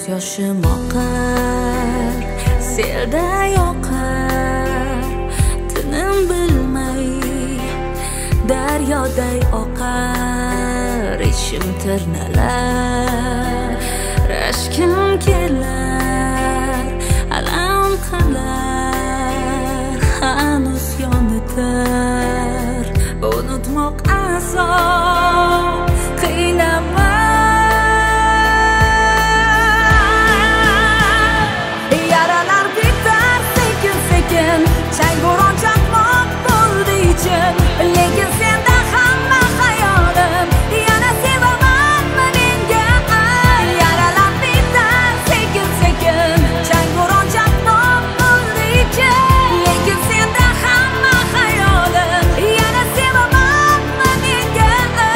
yoshim oqar, selda yoqar, tinim bilmay daryoday oqar. Ishim tirnalar, rashkim kelar, alam qilar, hanuz yonitar. Unutmoq azob, qiynaman. Chang-bo'ron chaqmoq bo'ldi ichim, lekin senda hamma hayolim. Yana sevamanmi menga ay, yaralab bitar sekin-sekin. Chang-bo'ron chaqmoq bo'ldi ichim, lekin senda hamma hayolim. Yana sevamanmi menga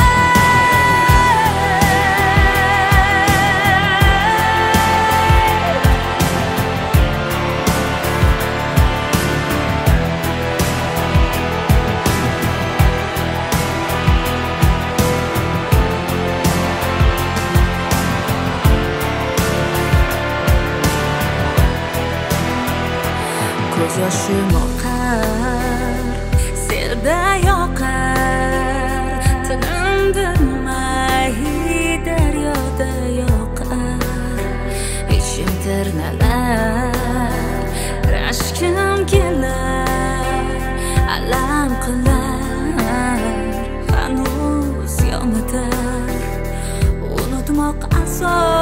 ko'z yoshim oqar, selda yoqar, tinim bilmay daryoda yoqar. Ishim tirnalar, rashkim kelar, alam qilar, hanuz yonitar. Unutmoq azob.